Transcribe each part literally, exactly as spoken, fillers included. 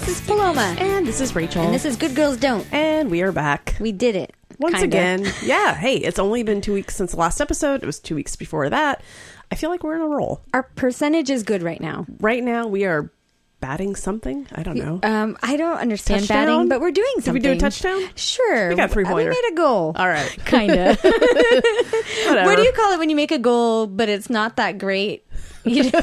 This is Paloma. And this is Rachel. And this is Good Girls Don't. And we are back. We did it. Once Kinda. again. Yeah. Hey, it's only been two weeks since the last episode. It was two weeks before that. I feel like we're in a roll. Our percentage is good right now. Right now, we are batting something. I don't know. Um, I don't understand Touchdown? batting, but we're doing Did something. we do a touchdown? Sure. We got three pointer. We made a goal. All right. Kind of. Whatever. What do you call it when you make a goal, but it's not that great? You did-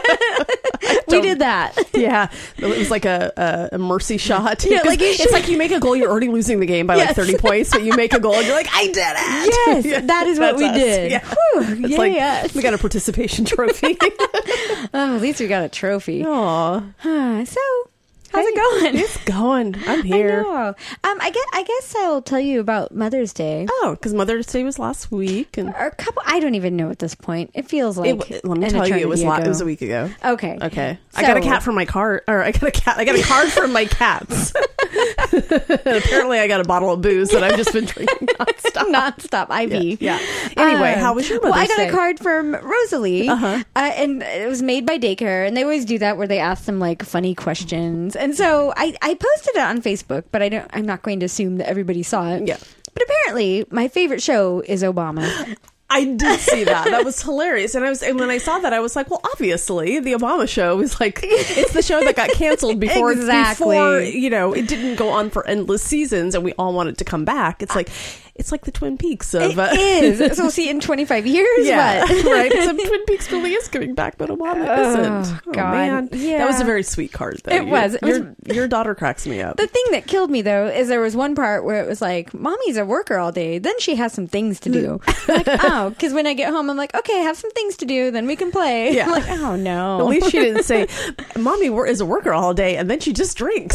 we did that. Yeah. It was like a, a, a mercy shot. Yeah, like you it's should- like you make a goal, you're already losing the game by Yes. like thirty points, but you make a goal and you're like, I did it. Yes, Yeah, that is what that's we us. did. Yeah. Whew, It's yeah, like, yes. we got a participation trophy. Oh, at least we got a trophy. Aw. Huh, so, how's Hey, it going? It's going. I'm here. I know. Um, I guess, I guess I'll tell you about Mother's Day. Oh, because Mother's Day was last week, and Or a couple. I don't even know at this point. It feels like. it, let me an tell you, it was la- eternity it was a ago. week ago. Okay. Okay, I So- got a cat from my card, or I got a cat. I got a card from my cats. And apparently, I got a bottle of booze that I've just been drinking nonstop. Nonstop I V. Yeah. Anyway, Um, how was your Mother's Well, I got Day? a card from Rosalie, Uh-huh. uh, and it was made by Daycare, and they always do that where they ask them like funny questions. And so I, I posted it on Facebook, but I don't. I'm not going to assume that everybody saw it. Yeah. But apparently, my favorite show is Obama. I did see that. That was hilarious. And I was, and when I saw that, I was like, well, obviously, the Obama show is like, it's the show that got canceled before, Exactly. before, you know, it didn't go on for endless seasons and we all wanted to come back. It's like, it's like the Twin Peaks of, It uh, is. So we'll see in twenty-five years. yeah, What? right. So Twin Peaks really is coming back, but Obama Oh, isn't. God. man. Yeah. That was a very sweet card, though. It was. It was- Your, your daughter cracks me up. The thing that killed me though is there was one part where it was like, "Mommy's a worker all day, then she has some things to do." Like, oh, because when I get home, I'm like, "Okay, I have some things to do, then we can play." Yeah. I'm like, oh no. At least she didn't say, "Mommy wor- is a worker all day," and then she just drinks.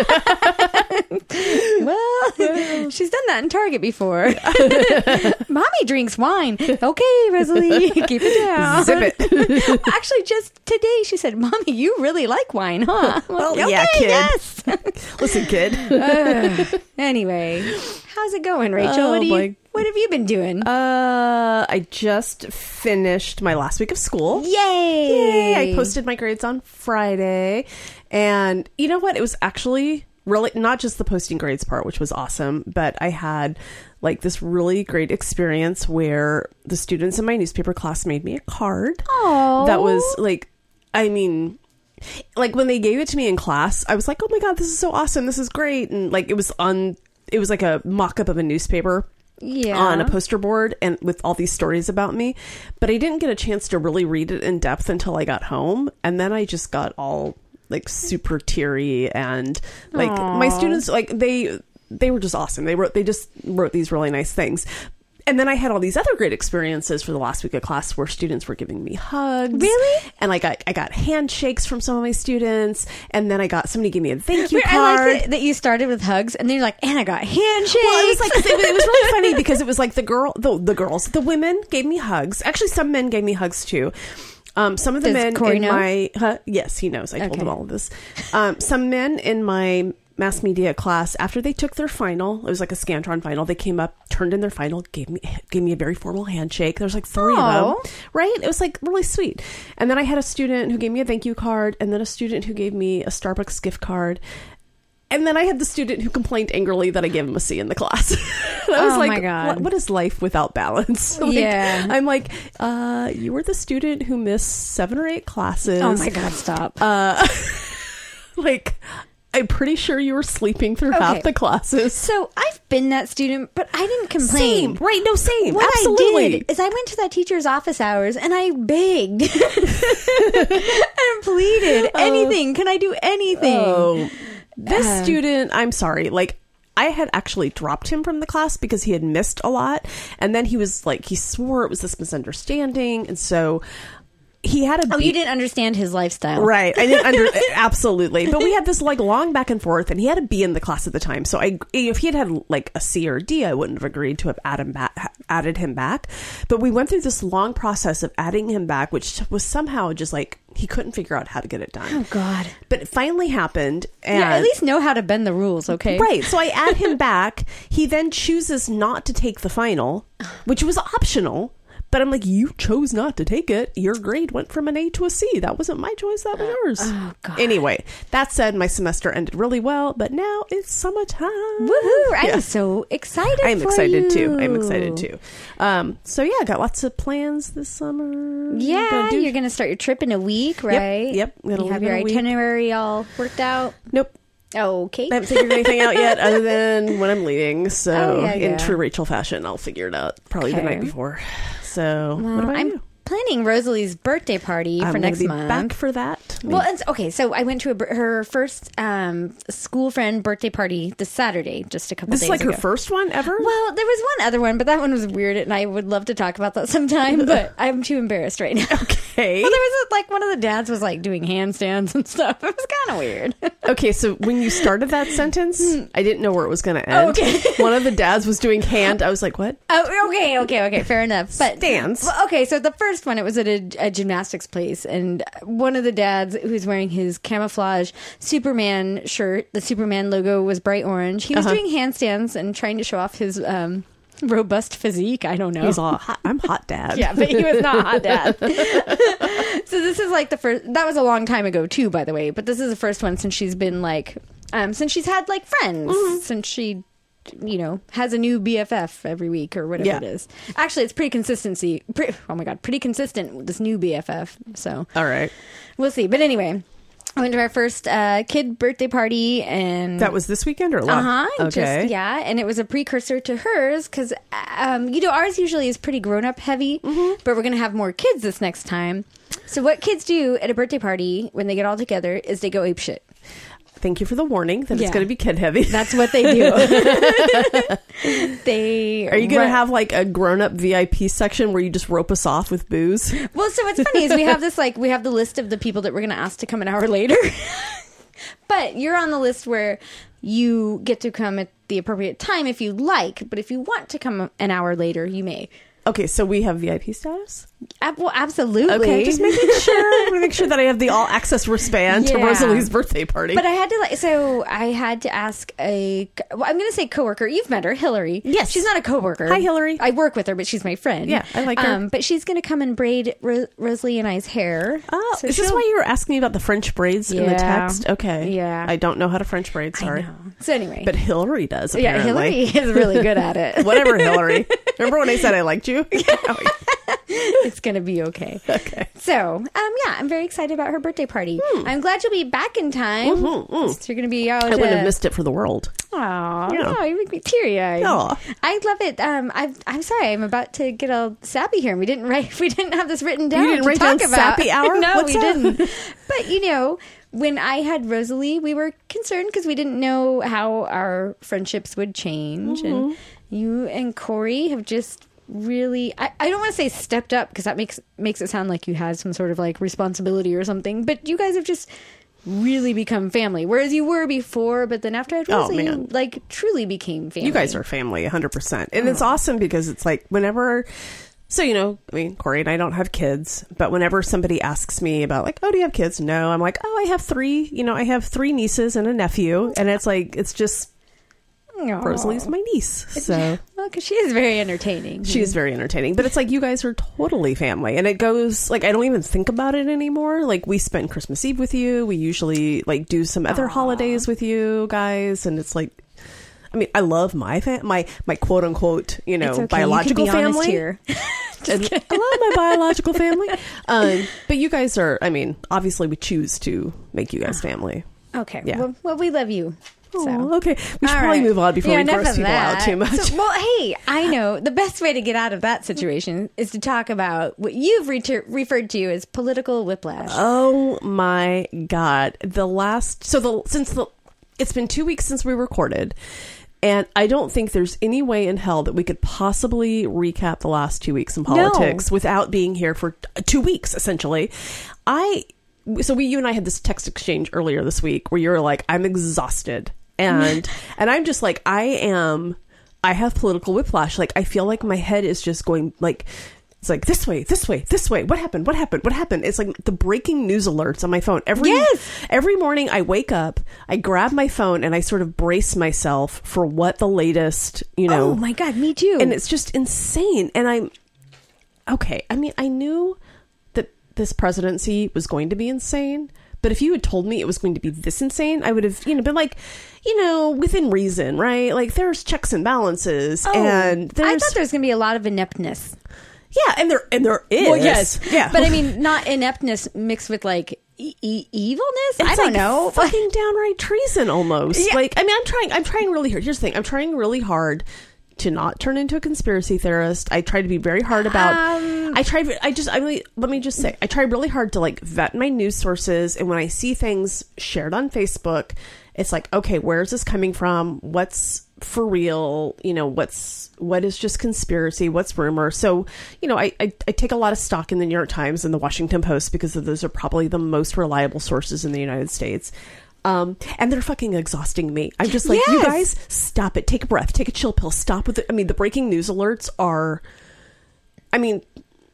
Well, she's done that in Target before. Mommy drinks wine. Okay, Rosalie, keep it down. Zip it. Well, actually, just today she said, "Mommy, you really like wine, huh?" I'm Well, like, yeah, okay, kid. Yes. Listen, kid. Uh, anyway, how's it going, Rachel? Oh, what do you? boy. What have you been doing? Uh, I just finished my last week of school. Yay! Yay! I posted my grades on Friday. And you know what? It was actually really not just the posting grades part, which was awesome, but I had like this really great experience where the students in my newspaper class made me a card. Oh, That was like, I mean, like when they gave it to me in class, I was like, oh my God, this is so awesome. This is great. And like, it was on, it was like a mock-up of a newspaper. yeah. On a poster board and with all these stories about me, but I didn't get a chance to really read it in depth until I got home, and then I just got all like super teary, and like Aww. my students, like they they were just awesome. They wrote they just wrote these really nice things. And then I had all these other great experiences for the last week of class where students were giving me hugs. Really? And like I, I got handshakes from some of my students, and then I got somebody gave me a thank you Wait, card. I like that, that you started with hugs, and then you're like, and I got handshakes. Well, it was like it was, it was really funny because it was like the girl, the, the girls, the women gave me hugs. Actually, some men gave me hugs too. Um, some of the Does men Corey in know? my huh, yes, he knows. I told Okay. him all of this. Um, some men in my mass media class, after they took their final, it was like a Scantron final. They came up, turned in their final, gave me gave me a very formal handshake. There's like three Aw. of them, right? It was like really sweet. And then I had a student who gave me a thank you card, and then a student who gave me a Starbucks gift card. And then I had the student who complained angrily that I gave him a C in the class. And I was Oh, like, my God. What, what is life without balance? Like, Yeah. I'm like, uh, you were the student who missed seven or eight classes. Oh my God, stop. Uh, like, I'm pretty sure you were sleeping through Okay. half the classes. So I've been that student, but I didn't complain. Same. Right, no, same. What Absolutely. I did is I went to that teacher's office hours and I begged and pleaded. Anything? Can I do anything? Oh, this Uh, student, I'm sorry, like, I had actually dropped him from the class because he had missed a lot. And then he was like, he swore it was this misunderstanding. And so he had a Oh, B- you didn't understand his lifestyle. Right. I didn't under absolutely. But we had this like long back and forth, and he had a B in the class at the time. So I if he had had like a C or a D, I wouldn't have agreed to have added him back, added him back. But we went through this long process of adding him back, which was somehow just like he couldn't figure out how to get it done. Oh, God. But it finally happened, and Yeah, at least know how to bend the rules, okay? right. So I add him back. He then chooses not to take the final, which was optional. But I'm like, you chose not to take it. Your grade went from an A to a C. That wasn't my choice. That was yours. Oh, God. Anyway, that said, my semester ended really well, but now it's summertime. Woohoo! I'm Yeah. so excited. I'm for excited you. too. I'm excited too. Um, so yeah, got lots of plans this summer. Yeah, Gonna do- you're going to start your trip in a week, right? yep. Gonna You have leave in your a week. itinerary all worked out. Nope. Okay. I haven't figured anything out yet other than when I'm leaving. So Oh, yeah, in yeah. true Rachel fashion, I'll figure it out probably the Okay. night before. So Well, what about I'm you? planning Rosalie's birthday party I'm for gonna next be month. back for that. Well, it's, okay, so I went to a, bir- her first um, school friend birthday party this Saturday, just a couple this days is like ago. her first one ever? Well, there was one other one, but that one was weird, and I would love to talk about that sometime, but I'm too embarrassed right now. Okay. Well, there was a, like one of the dads was like doing handstands and stuff. It was kind of weird. Okay, so when you started that sentence, I didn't know where it was going to end. Okay. One of the dads was doing hand. I was like, what? Oh, okay, okay, okay, fair enough. But Dance. Well, okay, so the first one, it was at a, a gymnastics place, and one of the dads who's wearing his camouflage Superman shirt, the Superman logo was bright orange. He was Uh-huh. doing handstands and trying to show off his um, robust physique. I don't know. He's all, hot, I'm hot dad. Yeah, but he was not hot dad. So this is like the first. That was a long time ago too, by the way. But this is the first one since she's been like, um, since she's had like friends, Mm-hmm. since she, you know, has a new B F F every week or whatever Yeah. it is. Actually, it's pretty consistency. Pre- oh my god, pretty consistent with this new B F F. So All right. we'll see. But anyway, I went to our first uh, kid birthday party, and That was this weekend or uh last? huh. Okay. Just, yeah, and it was a precursor to hers because, um, you know, ours usually is pretty grown up heavy, Mm-hmm. but we're gonna have more kids this next time. So what kids do at a birthday party when they get all together is they go apeshit. Thank you for the warning that Yeah. it's going to be kid heavy. That's what they do. They Are you going run- to have like a grown up V I P section where you just rope us off with booze? Well, so what's funny is we have this like we have the list of the people that we're going to ask to come an hour later. But you're on the list where you get to come at the appropriate time if you like, but if you want to come an hour later, you may. Okay, so we have V I P status? Ab- well, absolutely. Okay, just making sure. I want to make sure that I have the all access wristband to Yeah. Rosalie's birthday party. But I had to like, so I had to ask a, well, I'm going to say coworker. You've met her, Hillary. Yes. She's not a coworker. Hi, Hillary. I work with her, but she's my friend. Yeah, I like her. Um, but she's going to come and braid Ro- Rosalie and I's hair. Oh, So is this she'll- why you were asking me about the French braids in the Yeah. text? Okay. Yeah. I don't know how to French braid, I sorry. know. So anyway. But Hillary does, yeah, apparently. Hillary is really good at it. Whatever, Hillary. Remember when I said I liked you? Oh, It's going to be okay. okay. So, um, yeah, I'm very excited about her birthday party. I'm glad you'll be back in time. Mhm, mm. So you're going to be out. I wouldn't uh, have missed it for the world. Aw, Yeah. no, you make me teary eyed. Aw. I love it. Um, I've, I'm sorry, I'm about to get all sappy here. We didn't write. We didn't have this written down. didn't to write talk down about. sappy hour? No, What's we up? didn't. But you know, when I had Rosalie, we were concerned because we didn't know how our friendships would change, Mm-hmm. and you and Corey have just really I, I don't want to say stepped up because that makes makes it sound like you had some sort of like responsibility or something, but you guys have just really become family, whereas you were before, but then after I had Oh, Rosalie, you man. like truly became family. You guys are family, one hundred percent. And it's awesome because it's like whenever... So, you know, I mean, Corey and I don't have kids, but whenever somebody asks me about like, oh, do you have kids? No. I'm like, oh, I have three. You know, I have three nieces and a nephew. And it's like, it's just... Aw. Rosalie's my niece. So... Well, because she is very entertaining. She is very entertaining, but it's like you guys are totally family, and it goes like I don't even think about it anymore. Like we spend Christmas Eve with you. We usually like do some other Aw. holidays with you guys, and it's like, I mean, I love my fam- my my quote unquote you know It's okay. biological you can be honest family. here. And I love my biological family, um, but you guys are. I mean, obviously, we choose to make you guys family. Okay. Yeah. Well, well, we love you. So. Oh, okay, we should All probably right. move on before Yeah, we enough gross of people out that. too much. So, well, hey, I know the best way to get out of that situation is to talk about what you've reter- referred to as political whiplash. Oh my god. The last so the since the it's been two weeks since we recorded, and I don't think there's any way in hell that we could possibly recap the last two weeks in politics without being here for t- two weeks essentially. I so we you and I had this text exchange earlier this week where you're like, I'm exhausted. And and I'm just like, I am I have political whiplash. Like I feel like my head is just going like it's like this way, this way, this way. What happened? What happened? What happened? It's like the breaking news alerts on my phone. Every Yes! every morning I wake up, I grab my phone and I sort of brace myself for what the latest, you know. Oh my God, me too. And it's just insane. And I'm okay, I mean, I knew that this presidency was going to be insane, but if you had told me it was going to be this insane, I would have, you know, been like, you know, within reason, right? Like, there's checks and balances, Oh, and there's... I thought there was going to be a lot of ineptness. Yeah, and there and there is. Well, yes. Yeah. But I mean, not ineptness mixed with like e- e- evilness? It's I don't like know. fucking downright treason almost. Yeah. Like, I mean, I'm trying, I'm trying really hard. Here's the thing. I'm trying really hard to not turn into a conspiracy theorist. I try to be very hard about, Um, I try, I just, I really, let me just say, I try really hard to like vet my news sources. And when I see things shared on Facebook, it's like, okay, where is this coming from? What's for real? You know, what's, what is just conspiracy? What's rumor? So, you know, I, I, I take a lot of stock in the New York Times and the Washington Post because those are probably the most reliable sources in the United States. Um, and they're fucking exhausting me. I'm just like, Yes. you guys, stop it. Take a breath. Take a chill pill. Stop with it. I mean, the breaking news alerts are, I mean,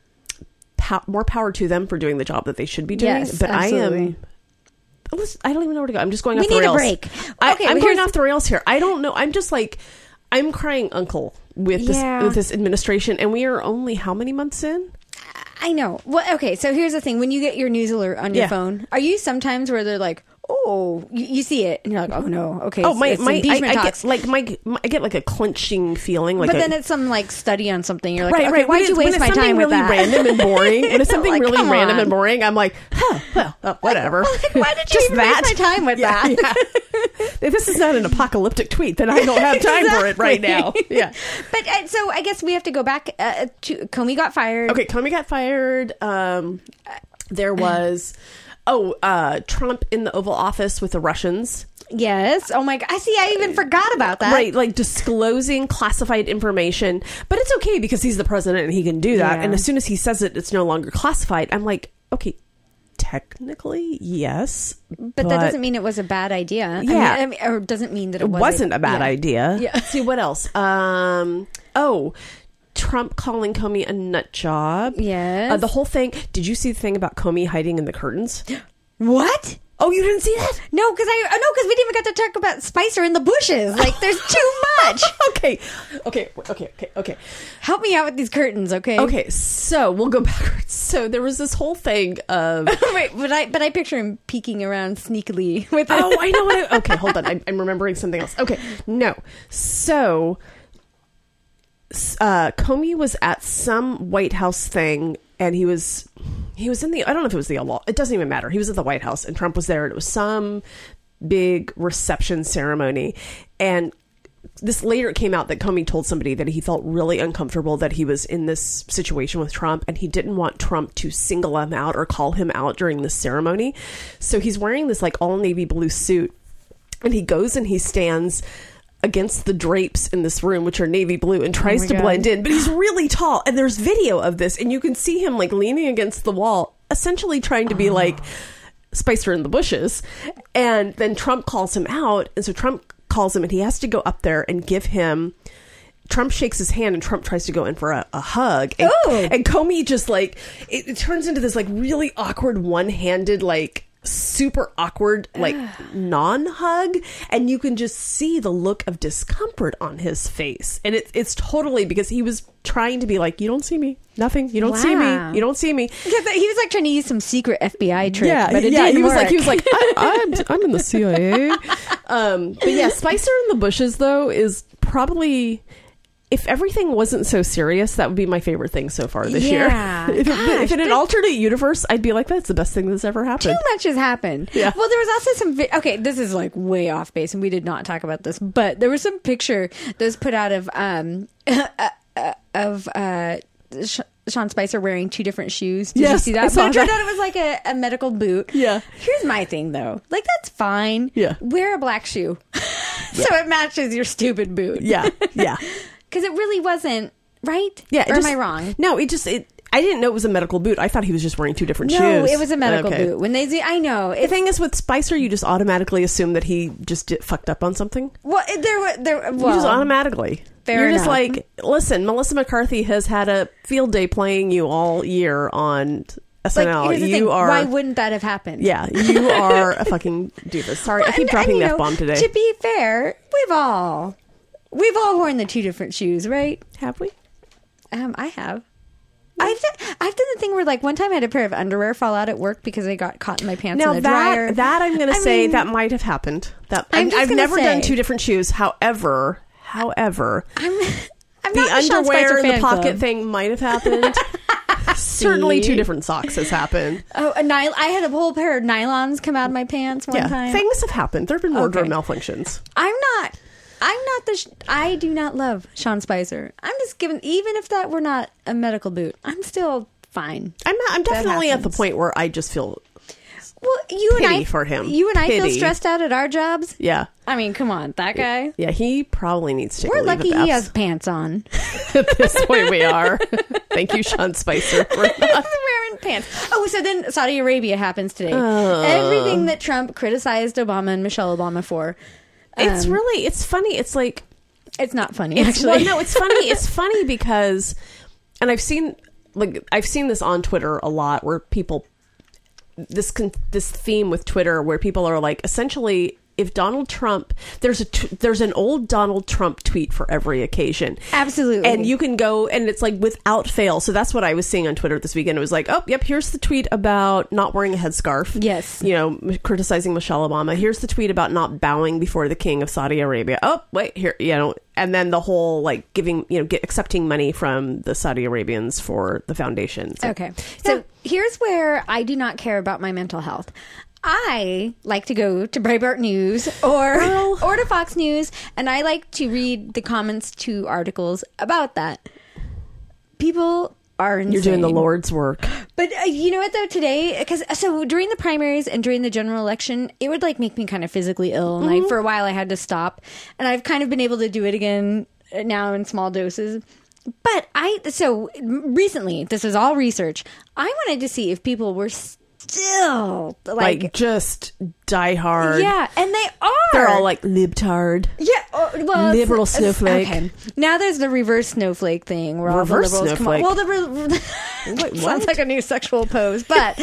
pow- more power to them for doing the job that they should be doing. Yes, but I absolutely. am, listen, I don't even know where to go. I'm just going We off the need a rails. break. I, Okay, I'm well, going here's- off the rails here. I don't know. I'm just like, I'm crying uncle with this, Yeah. with this administration. And we are only how many months in? I know. Well, okay, so here's the thing. When you get your news alert on your Yeah. phone, are you sometimes where they're like, oh, you, you see it, and you're like, oh, no, okay, Oh, it's, my, it's my, I, impeachment I talks. get like my, my, I get like a clenching feeling. Like but a, then it's some, like, study on something. You're like, right, okay, right. why'd When you it's- when waste it's my something time with really that? random and boring. When it's something Like, really come random on. and boring, I'm like, huh, well, uh, whatever. Like, why did you Just even that? waste my time with Yeah, that? yeah. If this is not an apocalyptic tweet, then I don't have time for it right now. Yeah. But uh, so I guess we have to go back uh, to Comey got fired. Okay, Comey got fired. Um, there was, oh, uh, Trump in the Oval Office with the Russians. Yes. Oh my God. I see. I even forgot about that. Right, like disclosing classified information. But it's okay because he's the president and he can do that. Yeah. And as soon as he says it, it's no longer classified. I'm like, okay, technically, yes. But, that doesn't mean it was a bad idea. Yeah. I mean, I mean, or doesn't mean that it, It wasn't a bad yeah. idea. Yeah. Let's see what else. Um, oh, Trump calling Comey a nut job. Yes. Uh, the whole thing. Did you see the thing about Comey hiding in the curtains? What? Oh, you didn't see that? No, because I no, because we didn't even get to talk about Spicer in the bushes. Like, there's too much. okay, okay, okay, okay, okay. Help me out with these curtains, okay? Okay, so we'll go backwards. So there was this whole thing of Wait, but I but I picture him peeking around sneakily with. oh, I know what. I, okay, hold on. I'm, I'm remembering something else. Okay, no. So, uh, Comey was at some White House thing, and he was he was in the. I don't know if it was the law. It doesn't even matter. He was at the White House, and Trump was there, and it was some big reception ceremony, and. This later came out that Comey told somebody that he felt really uncomfortable that he was in this situation with Trump, and he didn't want Trump to single him out or call him out during this ceremony. So he's wearing this like all navy blue suit, and he goes and he stands against the drapes in this room, which are navy blue, and tries Oh my to God. blend in. But he's really tall, and there's video of this, and you can see him like leaning against the wall, essentially trying to be Oh. like Spicer in the bushes. And then Trump calls him out, and so Trump calls him, and he has to go up there and give him. Trump shakes his hand, and Trump tries to go in for a, a hug, and, Ooh. and Comey just like it, it turns into this like really awkward one-handed like super awkward like non-hug, and you can just see the look of discomfort on his face, and it, it's totally because he was trying to be like, you don't see me, nothing, you don't see Wow. me, you don't see me. Because he was like trying to use some secret F B I trick, Yeah, but it yeah. didn't He was work. like, he was like, I, I'm, I'm in the C I A. Um, but yeah, Spicer in the bushes though is probably, if everything wasn't so serious, that would be my favorite thing so far this Yeah. year. if, it, Gosh, if in an that- alternate universe, I'd be like, that's the best thing that's ever happened. Too much has happened. Yeah. Well, there was also some. Vi- okay, this is like way off base, and we did not talk about this, but there was some picture that was put out of um of uh Sh- Sean Spicer wearing two different shoes. Did you Yes, see I that? saw But it turned that. out it was like a, a medical boot. Yeah. Here's my thing though. Like, that's fine. Yeah. Wear a black shoe, so it matches your stupid boot. Yeah, yeah, Because it really wasn't right. yeah. it Or just- am I wrong? No, it just it. I didn't know it was a medical boot. I thought he was just wearing two different shoes. No, it was a medical Okay. boot. When they, do- I know. The It's, thing is with Spicer, you just automatically assume that he just did, fucked up on something. well, it- there, were- there. You Well, just automatically. fair You're just enough. like, listen, Melissa McCarthy has had a field day playing you all year on S N L. like, here's the you thing. are, Why wouldn't that have happened? yeah, you are a fucking doofus. Sorry, I Well, keep and- dropping and, the you know, F bomb today. To be fair, we've all we've all worn the two different shoes, right? Have we? Um, I have. I've done, I've done the thing where, like, one time I had a pair of underwear fall out at work because they got caught in my pants Now in the that dryer. that I'm going to I say mean, that might have happened. That I'm I've, just I've gonna never say- done two different shoes. However, however, I'm, I'm the not a Sean underwear Spicer in the fan pocket club. thing might have happened. Certainly, See? two different socks has happened. Oh, a nyl- I had a whole pair of nylons come out of my pants one Yeah, time. things have happened. There have been wardrobe Okay. malfunctions. I'm not. I'm not the. Sh- I do not love Sean Spicer. I'm just giving. Even if that were not a medical boot, I'm still fine. I'm not, I'm definitely at the happens. point where I just feel Well, you and Pity I for him. You and I feel Pity. stressed out at our jobs. yeah I mean, come on, that guy. yeah. He probably needs to take We're a leave lucky of he has abs- pants on. At this point, we are. Thank you, Sean Spicer. For He's wearing pants. Oh, so then Saudi Arabia happens today. Uh. Everything that Trump criticized Obama and Michelle Obama for. It's um, really it's funny. It's like It's not funny, it's, actually. well, no, it's funny. It's funny because, and I've seen like I've seen this on Twitter a lot where people this con- this theme with Twitter where people are like essentially. If Donald Trump, there's a t- there's an old Donald Trump tweet for every occasion. Absolutely. And you can go, and it's like without fail. So that's what I was seeing on Twitter this weekend. It was like, oh, yep, here's the tweet about not wearing a headscarf. Yes. You know, m- criticizing Michelle Obama. Here's the tweet about not bowing before the king of Saudi Arabia. Oh, wait, here, you know, and then the whole like giving, you know, get, accepting money from the Saudi Arabians for the foundation. So, Okay. So Yeah. here's where I do not care about my mental health. I like to go to Breitbart News or Girl. or to Fox News, and I like to read the comments to articles about that. People are insane. You're doing the Lord's work. But uh, you know what though, today, because so during the primaries and during the general election, it would like make me kind of physically ill, and Mm-hmm. like for a while I had to stop, and I've kind of been able to do it again now in small doses. But I so recently, this is all research. I wanted to see if people were still Like, like, just die hard. yeah, and they are. They're all like libtard. Yeah, oh, well, it's- Liberal it's- snowflake. Okay. Now there's the reverse snowflake thing where Reverse all the liberals snowflake. come on. Well, the re- Wait, sounds what? like a new sexual pose, but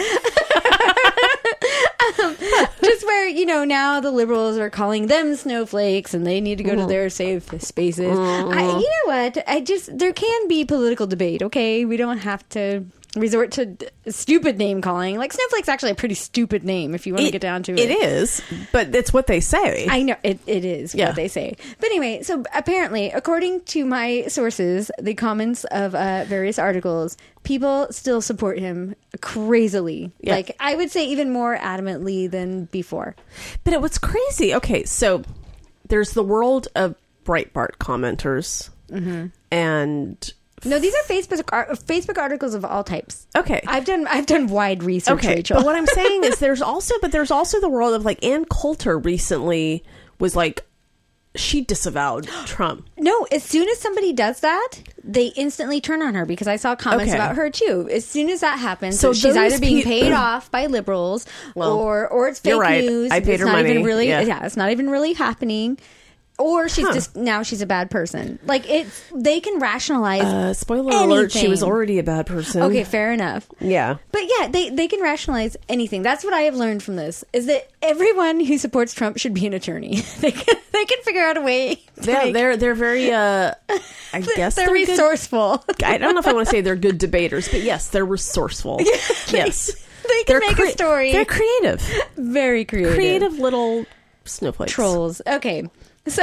um, just where you know now the liberals are calling them snowflakes and they need to go to their safe spaces. I, you know what? I just there can be political debate. Okay, we don't have to resort to d- stupid name calling. Like snowflake's actually a pretty stupid name if you want to get down to it. It is, but it's what they say. I know it, it is Yeah. what they say. But anyway, so apparently, according to my sources, the comments of uh, various articles, people still support him crazily. Yeah. Like, I would say even more adamantly than before. But it was crazy. Okay, so there's the world of Breitbart commenters, Mm-hmm. and No, these are Facebook ar- Facebook articles of all types. okay, I've done I've done wide research, okay. Rachel. But what I'm saying is, there's also, but there's also the world of like Ann Coulter recently was like, she disavowed Trump. No, as soon as somebody does that, they instantly turn on her because I saw comments Okay. about her too. As soon as that happens, So so she's those either being pe- paid off by liberals Well, or or it's fake you're right. news. I paid it's her not money. even really Yeah. yeah. it's not even really happening. Or she's Huh. just now she's a bad person. Like it's they can rationalize Uh, spoiler alert: she anything. was already a bad person. Okay, fair enough. Yeah. But yeah, they, they can rationalize anything. That's what I have learned from this: is that everyone who supports Trump should be an attorney. they can they can figure out a way. To Yeah, make- they're they're very. Uh, I guess they're, they're, good. resourceful. I don't know if I want to say they're good debaters, but yes, they're resourceful. yes, They can they're make crea- a story. They're creative, Very creative. creative little snowflakes. Trolls. Okay. So.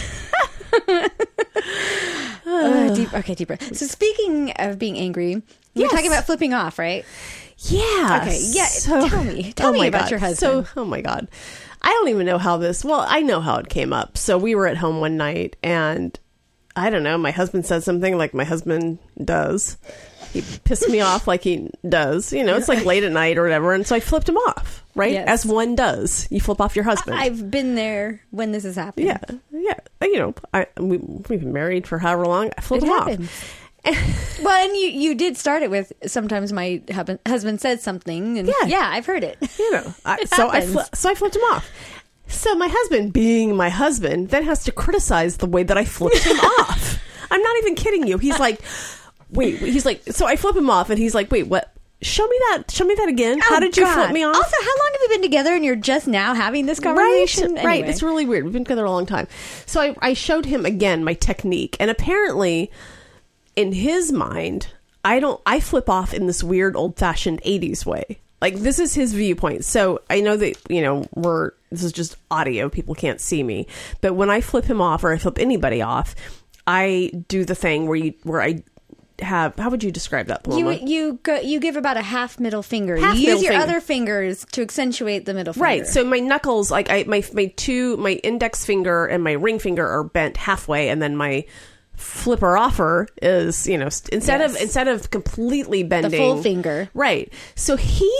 Uh, deep, okay, deeper. So speaking of being angry, we're Yes. talking about flipping off, right? Yeah. Okay, yeah, So- tell me. Tell oh me my about God. your husband. So, oh my God. I don't even know how this, well, I know how it came up. So we were at home one night and I don't know, my husband said something like my husband does. He pissed me off like he does. You know, it's like late at night or whatever. And so I flipped him off, right? Yes. As one does. You flip off your husband. I've been there when this has happened. yeah. Yeah. You know, I, we, we've been married for however long. I flipped It him happens. off. Well, and you, you did start it with sometimes my hub- husband said something, and Yeah. yeah, I've heard it. You know, I, It so I happens. fli- so I flipped him off. So my husband, being my husband, then has to criticize the way that I flipped him off. I'm not even kidding you. He's like, wait. He's like, so I flip him off, and he's like, wait, what? Show me that. Show me that again. How Oh, did you God. flip me off? Also, how long have you been together and you're just now having this Right, conversation? right. Anyway. It's really weird. We've been together a long time. So I, I showed him again my technique, and apparently, in his mind, I don't, I flip off in this weird old fashioned eighties way. Like, this is his viewpoint. So I know that, you know, we're, this is just audio. People can't see me. But when I flip him off or I flip anybody off, I do the thing where you, where I have, how would you describe that, Paloma? You you go, you give about a half middle finger. Half you use middle your finger. other fingers to accentuate the middle finger. Right. So my knuckles, like I, my, my two, my index finger and my ring finger are bent halfway, and then my flipper offer is, you know, instead Yes. of, instead of completely bending. The full finger. Right. So he,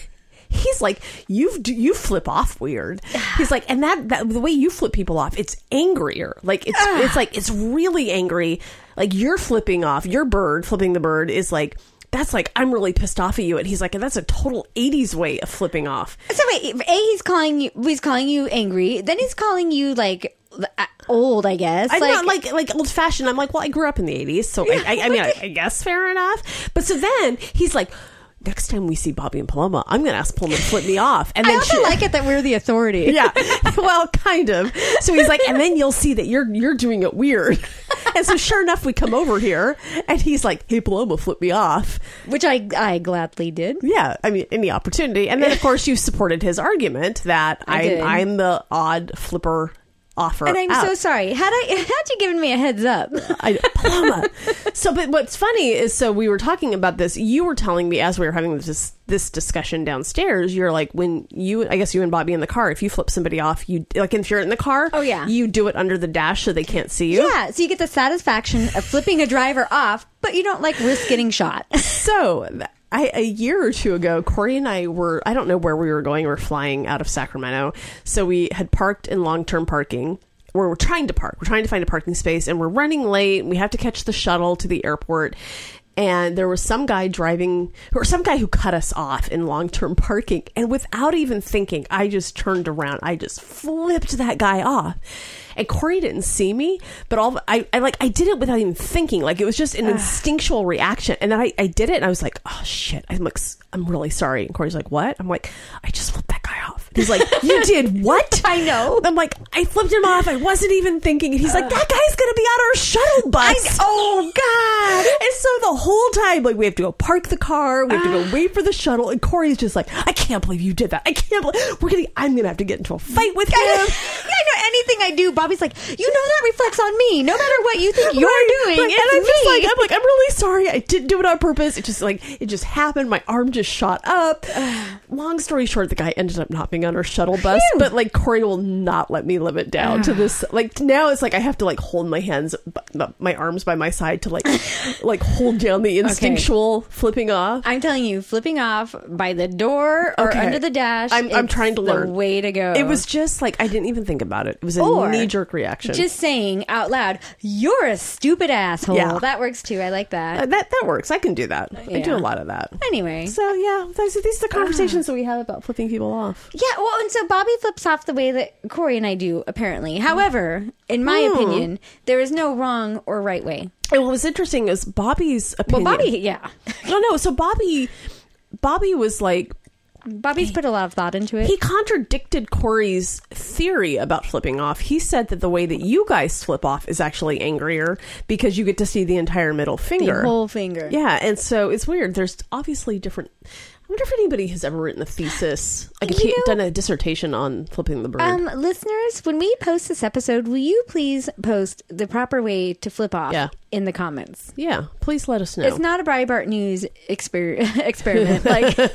he's like, you you flip off weird. He's like, and that, that the way you flip people off, it's angrier. Like it's Ugh. it's like it's really angry. Like you're flipping off your bird, flipping the bird is like, that's like, I'm really pissed off at you. And he's like, and that's a total eighties way of flipping off. So wait, A, he's calling you, he's calling you angry. Then he's calling you like uh, old, I guess. I'm like, not like like old fashioned. I'm like, well, I grew up in the eighties, so I, I, I mean, I, I guess fair enough. But so then he's like, next time we see Bobby and Paloma, I'm going to ask Paloma to flip me off. And I then also she, like it that we're the authority. yeah, well, kind of. So he's like, and then you'll see that you're you're doing it weird. And so sure enough, we come over here, and he's like, hey, Paloma, flip me off. Which I I gladly did. Yeah, I mean, any opportunity. And then, of course, you supported his argument that I I'm, did. I'm the odd flipper offer. And I'm out. so sorry. Had I had you given me a heads up? I, Paloma. So, but what's funny is, so we were talking about this. You were telling me as we were having this this discussion downstairs. You're like, when you, I guess you and Bobby in the car, if you flip somebody off, you like if you're in the car. Oh, yeah. You do it under the dash so they can't see you. Yeah, so you get the satisfaction of flipping a driver off, but you don't like risk getting shot. So. I, a year or two ago, Corey and I were, I don't know where we were going. We were flying out of Sacramento. So we had parked in long-term parking, where we're trying to park. We're trying to find a parking space, and we're running late. We have to catch the shuttle to the airport. And there was some guy driving, or some guy who cut us off in long-term parking. And without even thinking, I just turned around. I just flipped that guy off. And Corey didn't see me, but all I, I like I did it without even thinking. Like it was just an instinctual reaction. And then I, I did it, and I was like, oh shit. I'm like, I'm really sorry. And Corey's like, what? I'm like, I just flipped that guy off. And he's like, you did what? I know. I'm like, I flipped him off. I wasn't even thinking. And he's like, that guy's gonna be on our shuttle bus. I, oh God. And so the whole time, like, we have to go park the car, we have to go wait for the shuttle, and Corey's just like, I can't believe you did that. I can't believe we're gonna. I'm gonna have to get into a fight with him. I know, I know anything I do, Bobby's like, you know that reflects on me. No matter what you think you're Right, doing, right. it's and I'm me. just like, I'm like, I'm really sorry. I didn't do it on purpose. It just like, it just happened. My arm just shot up. Long story short, the guy ended up not being on our shuttle bus, Phew. but like Corey will not let me live it down to this. Like now it's like I have to like hold my hands, b- my arms by my side to like, like hold down the instinctual flipping off. I'm telling you, flipping off by the door or Okay. under the dash. I'm- I'm it's trying to the learn. way to go. It was just like, I didn't even think about it. It was a Or knee jerk reaction. just saying out loud, "You're a stupid asshole." Yeah. That works too. I like that. Uh, that that works. I can do that. I do Yeah. a lot of that. Anyway, So yeah, these, these are the conversations that we have about flipping people off. yeah. Well, and so Bobby flips off the way that Corey and I do, apparently. However, in my Hmm. opinion, there is no wrong or right way. And what was interesting is Bobby's Well, opinion. Bobby, yeah, no, no. So Bobby, Bobby was like, Bobby's put a lot of thought into it. he contradicted Corey's theory about flipping off. He said that the way that you guys flip off is actually angrier because you get to see the entire middle finger. the whole finger. Yeah, and so it's weird. There's obviously different. I wonder if anybody has ever written a thesis, like a You t- know- done a dissertation on flipping the bird. Um, listeners, when we post this episode, will you please post the proper way to flip off Yeah. in the comments? yeah, please let us know. It's not a Breitbart News exper- experiment. Like, we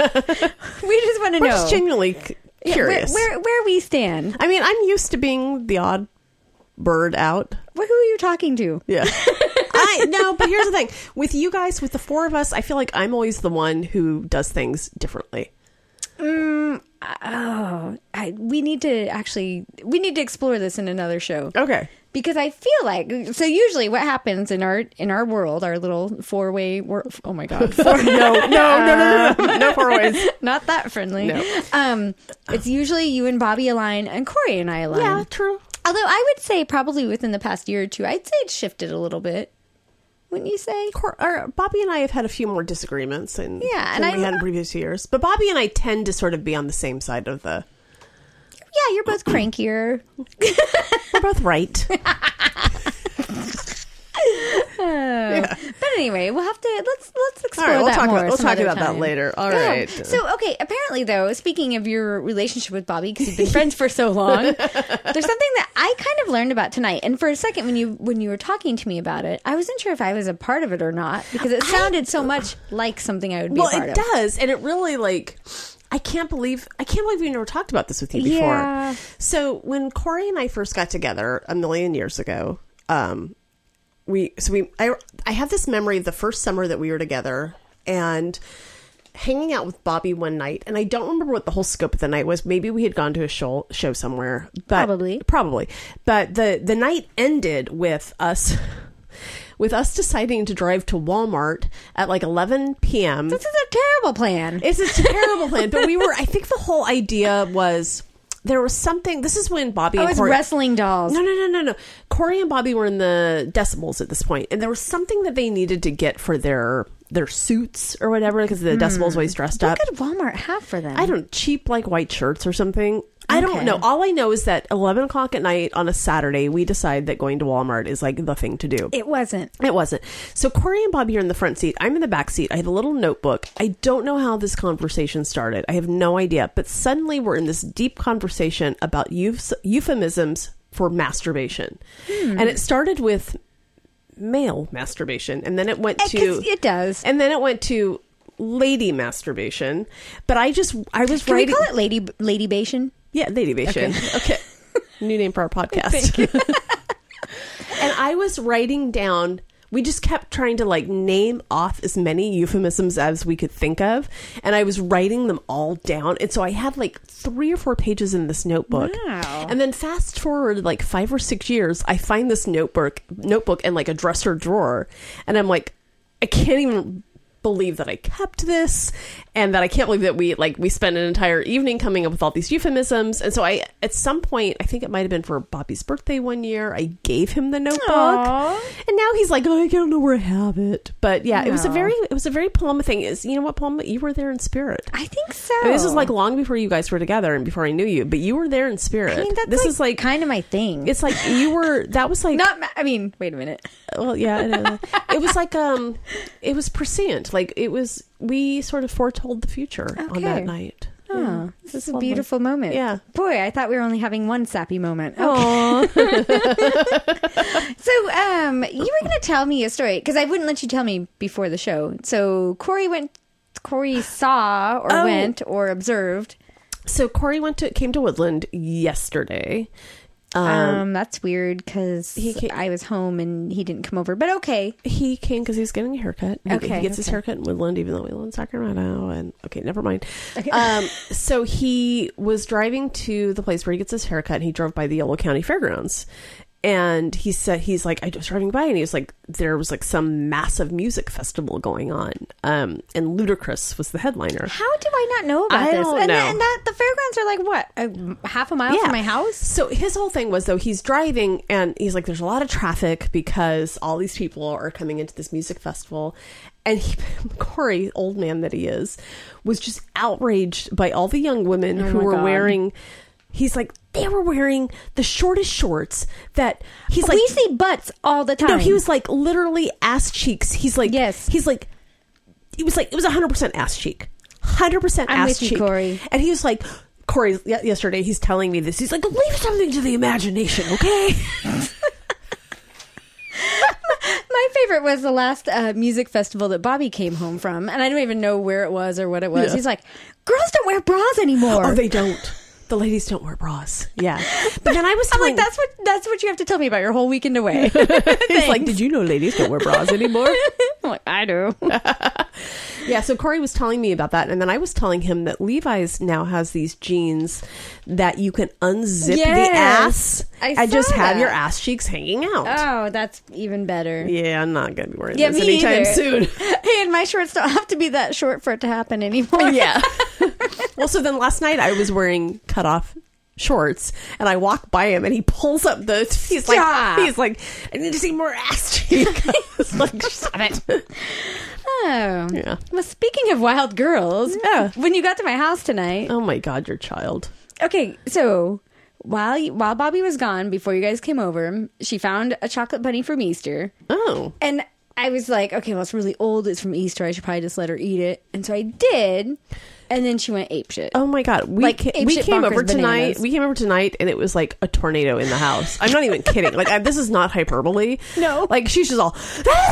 just want to We're know just genuinely c- Yeah, where, curious. where where we stand. I mean, I'm used to being the odd bird out. Well, who are you talking to? Yeah. I no, but here's the thing. With you guys, with the four of us, I feel like I'm always the one who does things differently. Mm, oh, I, we need to actually we need to explore this in another show. Okay. Because I feel like so usually what happens in our in our world, our little four way world. Oh my god, four, No, no, no, no, no, no four ways. not that friendly. No. Um, it's usually you and Bobby align and Corey and I align. Yeah, true. Although I would say probably within the past year or two, I'd say it's shifted a little bit. Wouldn't you say? Cor- or Bobby and I have had a few more disagreements, and Yeah, and than I- we had in previous years. But Bobby and I tend to sort of be on the same side of the. Yeah, you're both crankier. We're both right. Uh, But anyway, we'll have to let's let's All explore right, we'll that talk more. about we'll some talk other about that time. later. All Yeah. right. So okay, apparently though, speaking of your relationship with Bobby, because you've been friends for so long, there's something that I kind of learned about tonight. And for a second, when you when you were talking to me about it, I wasn't sure if I was a part of it or not because it sounded so much like something I would be well, a part it of. does, and it really like. I can't believe I can't believe we never talked about this with you before. Yeah. So when Corey and I first got together a million years ago, um, we so we I I have this memory of the first summer that we were together and hanging out with Bobby one night, and I don't remember what the whole scope of the night was. Maybe we had gone to a show show somewhere, but Probably. probably. But the the night ended with us. With us deciding to drive to Walmart at like eleven p.m. This is a terrible plan. It's a terrible plan, but we were, I think the whole idea was there was something, this is when Bobby Oh, and it's Corey. wrestling dolls. No, no, no, no, no. Corey and Bobby were in the decibels at this point, and there was something that they needed to get for their their suits or whatever because the decibels always dressed What up. could Walmart have for them? I don't, cheap like white shirts or something. I don't Okay. know. All I know is that eleven o'clock at night on a Saturday, we decide that going to Walmart is like the thing to do. It wasn't. It wasn't. So Corey and Bobby are in the front seat. I'm in the back seat. I have a little notebook. I don't know how this conversation started. I have no idea. But suddenly we're in this deep conversation about euph- euphemisms for masturbation. Hmm. And it started with male masturbation. And then it went Uh, to... 'cause it does. And then it went to lady masturbation. But I just... I was Can writing... we call it lady ladybation? Yeah, ladybation. Okay. New name for our podcast. Thank you. And I was writing down, we just kept trying to like name off as many euphemisms as we could think of. And I was writing them all down. And so I had like three or four pages in this notebook. Wow. And then fast forward like five or six years, I find this notebook, notebook in like a dresser drawer. And I'm like, I can't even believe that I kept this, and that I can't believe that we like we spent an entire evening coming up with all these euphemisms. And so I, at some point, I think it might have been for Bobby's birthday one year, I gave him the notebook. Aww. And now he's like, oh, I don't know where I have it. But yeah, it was a No. very it was a very Paloma thing. Is you know what, Paloma, you were there in spirit. I think so. I mean, this was like long before you guys were together and before I knew you, but you were there in spirit. I mean, that's this like is like kind of my thing. it's like you were. That was like Not. ma- I mean, wait a minute. well, yeah, it, is. It was like um, it was prescient. Like it was. We sort of foretold the future on Okay. that night. Oh, Yeah, this is a lovely. beautiful moment. Yeah. Boy, I thought we were only having one sappy moment. Oh, So, um, you were going to tell me a story because I wouldn't let you tell me before the show. So, Corey went. Corey saw or Oh. went or observed. so Corey went to came to Woodland yesterday. Um, Um, that's weird because he ca- I was home and he didn't come over. But okay. he came because he was getting a haircut. He- Okay, he gets his okay. haircut in Woodland, even though we live in Sacramento. And okay, never mind. Okay. Um, so he was driving to the place where he gets his haircut, and he drove by the Yolo County Fairgrounds. And he said, he's like, I was driving by, and he was like, there was like some massive music festival going on. Um, and Ludacris was the headliner. How do I not know about I this? don't and, know. and that the fairgrounds are like what, a, half a mile from my house? So his whole thing was, though, he's driving and he's like, there's a lot of traffic because all these people are coming into this music festival. And he, Corey, old man that he is, was just outraged by all the young women Oh who my were God. wearing, he's like, they were wearing the shortest shorts that he's like, we see butts all the time. no, he was like literally ass cheeks. He's like, Yes. he's like, it was like, it was one hundred percent ass cheek. one hundred percent I'm ass with you, cheek. Corey. And he was like, Corey, y- yesterday, he's telling me this. He's like, leave something to the imagination, okay? My favorite was the last uh, music festival that Bobby came home from, and I don't even know where it was or what it was. Yeah. He's like, "Girls don't wear bras anymore." Oh, they don't. The ladies don't wear bras. Yeah. But then I was I'm telling... like, "That's what that's what you have to tell me about your whole weekend away." He's like, did you know ladies don't wear bras anymore? I'm like, I do. Yeah, so Corey was telling me about that, and then I was telling him that Levi's now has these jeans that you can unzip Yes, the ass I and just saw have that. your ass cheeks hanging out. Oh, that's even better. Yeah, I'm not going to be wearing Yeah, those me anytime either. soon. Hey, and my shorts don't have to be that short for it to happen anymore. Yeah. Well, so then last night I was wearing cut off shorts, and I walk by him, and he pulls up the. He's Stop. like, he's like, I need to see more ass cheek. It's like, stop it. Oh. Yeah. Well, speaking of wild girls, Yeah. when you got to my house tonight, Oh my God, your child. okay, so while you, while Bobby was gone, before you guys came over, she found a chocolate bunny from Easter, Oh. and I was like, okay, well, it's really old. It's from Easter. I should probably just let her eat it. And so I did. And then she went apeshit. Oh my god, we Like, ca- apeshit we came bonkers over tonight. bananas. We came over tonight, and it was like a tornado in the house. I'm not even kidding. Like I, this is not hyperbole. No. like she's just all.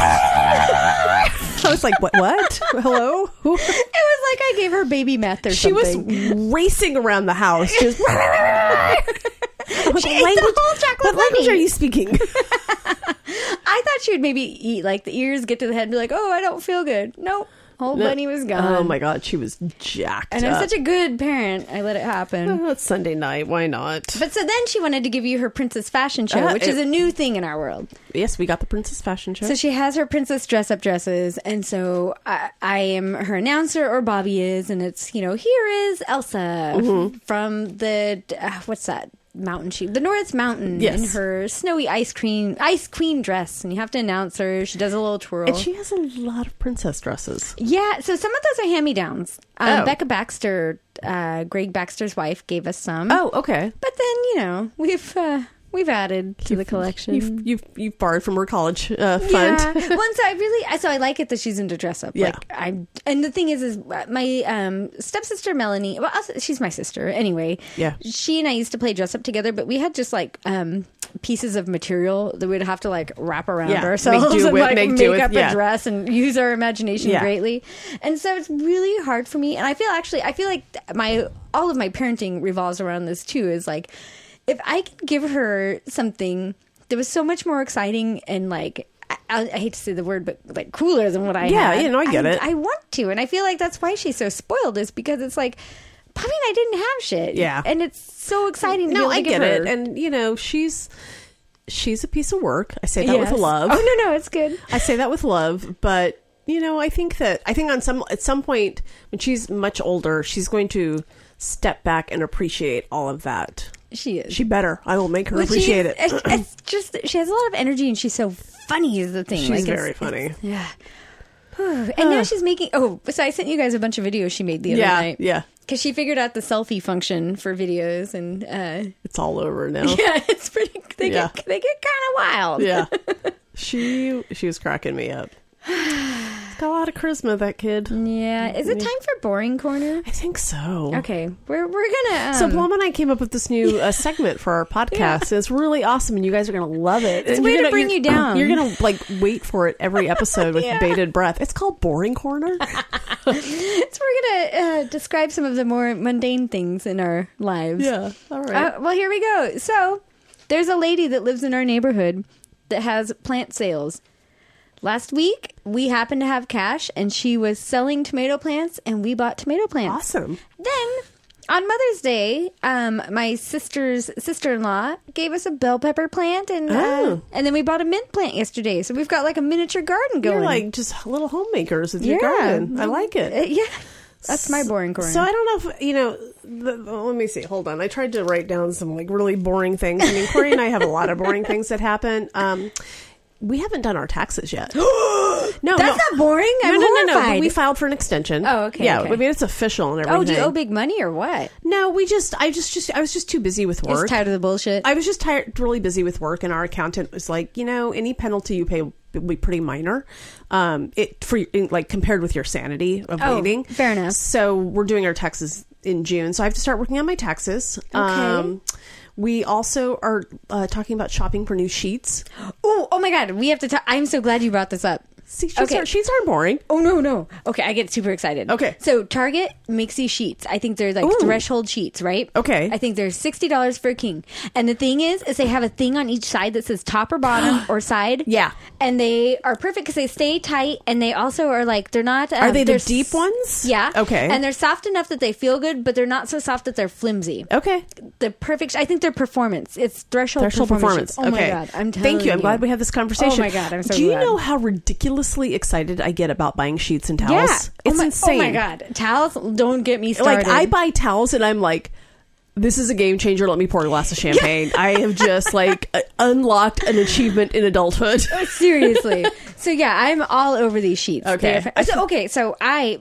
I was like, what? What? Hello? Who? It was like I gave her baby meth or She something. was racing around the house. Just. She ate the whole chocolate What language bunny. are you speaking? I thought she would maybe eat like the ears, get to the head, and be like, "Oh, I don't feel good." Nope, whole bunny was gone. Oh my god, she was jacked. And I'm up. such a good parent. I let it happen. Oh, it's Sunday night. Why not? But so then she wanted to give you her princess fashion show, Uh, which it- is a new thing in our world. Yes, we got the princess fashion show. So she has her princess dress up dresses, and so I, I am her announcer, or Bobby is, and it's, you know, here is Elsa Mm-hmm. from the uh, what's that mountain she the North Mountain Yes. in her snowy ice cream ice queen dress, and you have to announce her. She does a little twirl. and she has a lot of princess dresses. Yeah, so some of those are hand-me-downs. Um, Oh. Becca Baxter, uh, Greg Baxter's wife, gave us some. Oh, okay. But then, you know, we've uh, we've added to the collection. You've you've you've borrowed from her college uh, fund. Yeah. Well, and so I really, I- so I like it that she's into dress up. Yeah. Like I, and the thing is, is my um, stepsister Melanie. Well, also, she's my sister anyway. Yeah. She and I used to play dress up together, but we had just like um, pieces of material that we'd have to like wrap around Yeah, ourselves make do and with- like make make, do with- up yeah. a dress and use our imagination Yeah. greatly. And so it's really hard for me. And I feel actually, I feel like my all of my parenting revolves around this too. Is like, if I could give her something that was so much more exciting and like, I, I hate to say the word, but like cooler than what I Yeah, had. you know, I get it. I want to, and I feel like that's why she's so spoiled. Is because it's like, Poppy and I didn't have shit. Yeah. and it's so exciting. To be No, able to I give get her. it, and you know she's she's a piece of work. I say that Yes. with love. Oh no, no, it's good. I say that with love, but you know, I think that I think on some at some point when she's much older, she's going to step back and appreciate all of that. She is. She better. I will make her Well, appreciate she's- it. It's, it's just she has a lot of energy, and she's so funny. Is the thing. She's Like, it's- very funny. it's- yeah. Whew. And now she's making. Oh, so I sent you guys a bunch of videos she made the other Yeah, night. yeah. Because she figured out the selfie function for videos, and uh, It's all over now. yeah, it's pretty. They Yeah. get they get kind of wild. Yeah. She she was cracking me up. It's got a lot of charisma, that kid. Yeah. Is it time for boring corner? I think so. Okay, we're we're gonna. Um, So Plum and I came up with this new uh, segment for our podcast. It's really awesome, and you guys are going to love it. It's a And way you're to gonna- bring you're- you down. You're going to like wait for it every episode with Yeah. bated breath. It's called Boring Corner. so we're gonna uh, describe some of the more mundane things in our lives. All right. Uh, well, here we go. So, there's a lady that lives in our neighborhood that has plant sales. Last week, we happened to have cash, and she was selling tomato plants, and we bought tomato plants. Awesome. Then, on Mother's Day, um, my sister's sister-in-law gave us a bell pepper plant, and uh, Oh. and then we bought a mint plant yesterday. So we've got like a miniature garden going. You're like just little homemakers with your Yeah. garden. I like it. Uh, yeah, that's my boring corner. So I don't know if you know. The, the- let me see. Hold on. I tried to write down some like really boring things. I mean, Corey and I have a lot of boring things that happen. Um, we haven't done our taxes yet. no, That's no. not boring. I'm no, no, no, no. horrified. But we filed for an extension. Oh, okay, Yeah, okay. I mean it's official and everything. Oh, do you owe big money or what? No, we just. I just, just. I was just too busy with Just work. tired of the bullshit. I was just tired, really busy with work, and our accountant was like, you know, any penalty you pay will be pretty minor, um, it for like compared with your sanity of Oh, waiting. fair enough. So we're doing our taxes in June, so I have to start working on my taxes. Um, we also are uh, talking about shopping for new sheets. Oh, oh my God. We have to talk. I'm so glad you brought this up. See, sheets, Okay. are, sheets aren't boring. Oh, no, no. Okay, I get super excited. Okay. So Target makes these sheets. I think they're like Ooh. threshold sheets, right? Okay. I think they're sixty dollars for a king. And the thing is, is they have a thing on each side that says top or bottom or side. Yeah. And they are perfect because they stay tight, and they also are like, they're not... Um, Are they the they're deep s- ones? Yeah. Okay. And they're soft enough that they feel good, but they're not so soft that they're flimsy. Okay. The perfect... I think they're performance. It's threshold, Threshold performance. performance. sheets. Oh okay. my God. I'm telling Thank you. I'm you. glad we have this conversation. Oh my God, I'm so Do you glad. know how ridiculously excited I get about buying sheets and towels? Yeah. It's oh my, insane. Oh my God. Towels, don't get me started. Like I buy towels and I'm like, this is a game changer. Let me pour a glass of champagne. I have just like uh, unlocked an achievement in adulthood. Seriously. So yeah, I'm all over these sheets. Okay. They're- So, okay, so I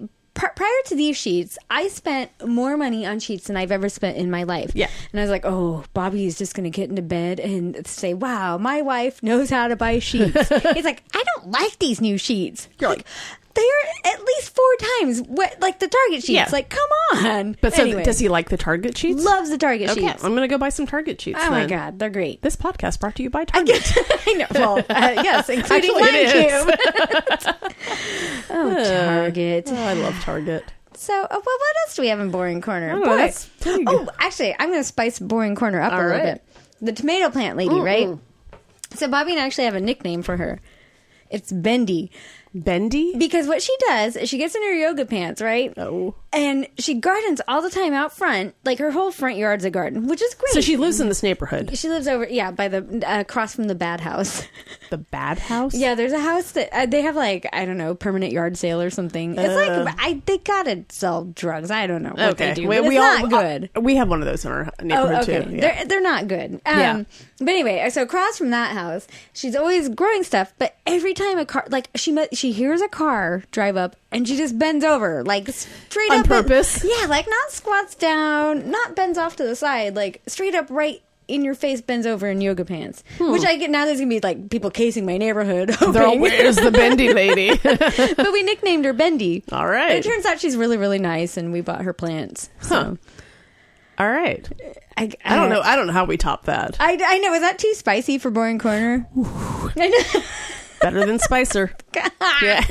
pr- prior to these sheets, I spent more money on sheets than I've ever spent in my life. Yeah. And I was like, oh, Bobby is just going to get into bed and say, wow, my wife knows how to buy sheets. He's like, I don't like these new sheets. You're like, they're at least four times what, like the Target sheets. Yeah. Like, come on. But so anyway, does he like the Target sheets? loves the Target Okay, sheets. I'm going to go buy some Target sheets. Oh, my then. God. They're great. This podcast brought to you by I Target. get, I know. Well, uh, yes, including Actually, it Line Cube. Oh, Target. Oh, I love Target. So, uh, well, what else do we have in Boring Corner? I don't Boy. know, that's pretty Oh, good. actually, I'm going to spice Boring Corner up All a little right. bit. The tomato plant lady, right? So, Bobby and I actually have a nickname for her. It's Bendy. Bendy? Because what she does is she gets in her yoga pants, right? Oh. And she gardens all the time out front. Like, her whole front yard's a garden, which is great. So she lives in this neighborhood. She lives over, yeah, by the, uh, across from the bad house. The bad house? Yeah, there's a house that uh, they have, like, I don't know, permanent yard sale or something. It's Uh. like, I they gotta sell drugs. I don't know what Okay. they do. we, but we it's all, not good. uh, we have one of those in our neighborhood, Oh, okay. too. Yeah. They're they're not good. Um, Yeah. But anyway, so across from that house, she's always growing stuff. But every time a car, like she mu- she hears a car drive up, and she just bends over, like straight On up and- purpose? yeah, like not squats down, not bends off to the side, like straight up right in your face, bends over in yoga pants. Which I get now. There's gonna be like people casing my neighborhood. They're all, hoping. where's the Bendy lady? But we nicknamed her Bendy. All And right. it turns out she's really really nice, and we bought her plants. So. Huh. All right. I, I don't know. I don't know how we top that. I, I know. Is that too spicy for Boring Corner? I know. Better than Spicer. Yeah.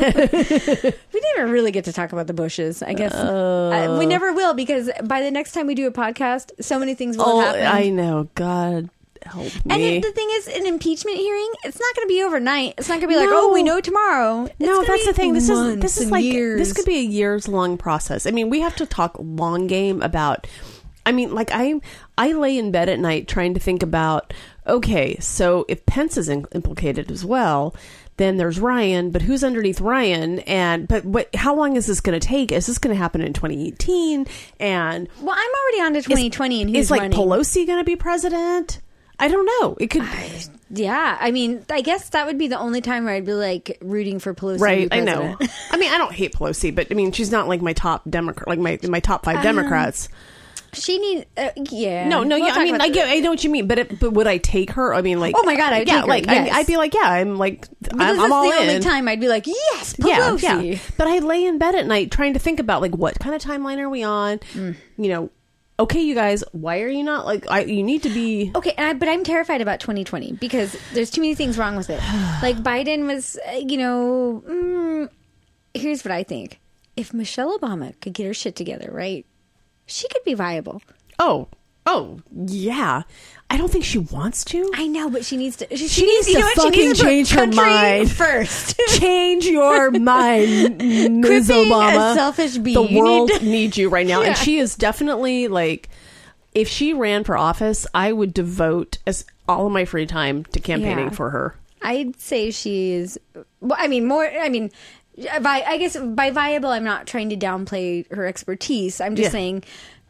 We never really get to talk about the bushes. I guess uh, we never will, because by the next time we do a podcast, so many things will Oh, have happened. I know. God help and me. it, the thing is, an impeachment hearing, it's not going to be overnight. It's not going to be like, No. oh, we know tomorrow. It's No, gonna that's be the thing. This is months this is and like years. this could be a years long process. I mean, we have to talk long game about. I mean, like I I lay in bed at night trying to think about. Okay, so if Pence is in, implicated as well, then there's Ryan. But who's underneath Ryan? And but what? How long is this going to take? Is this going to happen in twenty eighteen? And Well, I'm already on to twenty twenty, and who's is like running? Pelosi going to be president? I don't know. It could. Yeah, I mean, I guess that would be the only time where I'd be like rooting for Pelosi. Right, to I be know. president. I mean, I don't hate Pelosi, but I mean, she's not like my top Democrat, like my my top five Democrats. She need, uh, yeah. No, no, We'll yeah. I talk mean, about I the- get, I know what you mean, but it, but would I take her? I mean, like, Oh my God, I'd yeah, take her, like, yes. I, I'd be like, yeah, I'm like, Because I'm, this I'm all is the in. only time I'd be like, yes, Yeah, Pelosi. yeah. But I lay in bed at night trying to think about like what kind of timeline are we on? Mm. You know, okay, you guys, why are you not like? I you need to be. Okay, and I, but I'm terrified about twenty twenty because there's too many things wrong with it. Like Biden was, uh, you know, mm, here's what I think. If Michelle Obama could get her shit together, right, she could be viable. Oh, oh, yeah. I don't think she wants to. I know, but she needs to. She, She needs you to know what? She fucking needs to put change her country mind. first. Change your mind, Miz Quit being a Obama. selfish bee. The You world need to- needs you right now, Yeah. and she is definitely like. If she ran for office, I would devote as all of my free time to campaigning Yeah. for her. I'd say she's. Well, I mean, more. I mean, by I guess by viable, I'm not trying to downplay her expertise. I'm just Yeah. saying.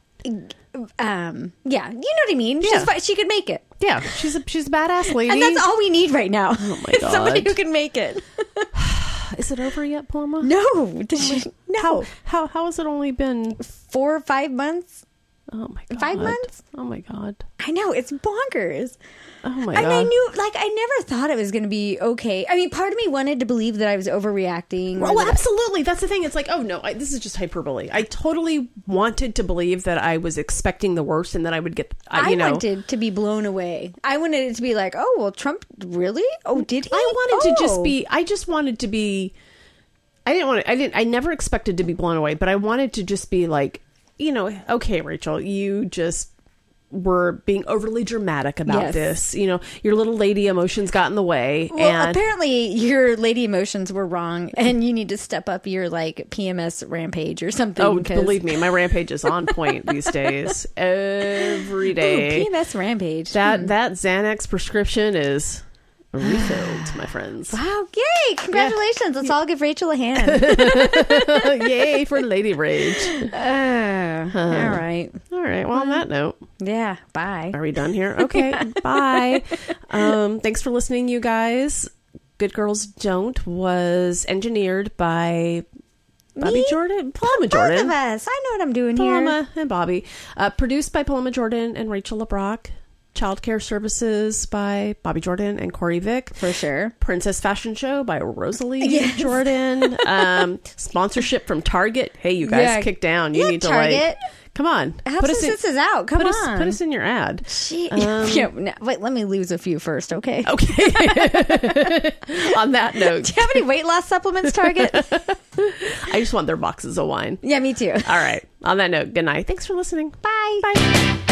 Um. Yeah, you know what I mean. She's Yeah. fi- she could make it, Yeah, she's a she's a badass lady. and that's all we need right now. Oh my is somebody God. who can make it. Is it over yet, Paloma? No, did she, no. How how how has it only been? Four or five months. Oh my god. Five months? Oh my god. I know, it's bonkers. Oh my And god. I knew, like, I never thought it was going to be okay. I mean, part of me wanted to believe that I was overreacting. or Well, that I- absolutely. That's the thing. It's like, oh no, I, this is just hyperbole. I totally wanted to believe that I was expecting the worst and that I would get, uh, I you know. wanted to be blown away. I wanted it to be like, oh, well, Trump, really? Oh, did he? I wanted to just Oh. be. I just wanted to be. I didn't want to. I didn't. I never expected to be blown away, but I wanted to just be like, you know, okay, Rachel, you just were being overly dramatic about Yes. this. You know, your little lady emotions got in the way, Well, and apparently your lady emotions were wrong, and you need to step up your, like, P M S rampage or something. oh, 'cause- believe me, my rampage is on point these days. Every Ooh, day, P M S rampage. that Hmm. that Xanax prescription is refilled, my friends. Wow, yay! Congratulations. Let's all give Rachel a hand. Yay for Lady Rage. Uh, all right. All right. Well, on that note. Yeah, bye. Are we done here? Okay, bye. Um, thanks for listening, you guys. Good Girls Don't was engineered by Bobby Me? Jordan, Paloma Both of Jordan, us. I know what I'm doing here. Paloma and Bobby. Uh, produced by Paloma Jordan and Rachel LeBrock. Childcare services by Bobby Jordan and Corey Vick. For sure. Princess Fashion Show by Rosalie Yes. Jordan. Um, sponsorship from Target. Hey, you guys, Yeah. kick down. You Yeah, need to Target. like, come on, Helps us in, this is out. Come put on. us, put us in your ad. Shit. Um, yeah, no, wait, let me lose a few first, okay? Okay. On that note, Do you have any weight loss supplements, Target? I just want their boxes of wine. Yeah, me too. All right. On that note, good night. Thanks for listening. Bye. Bye.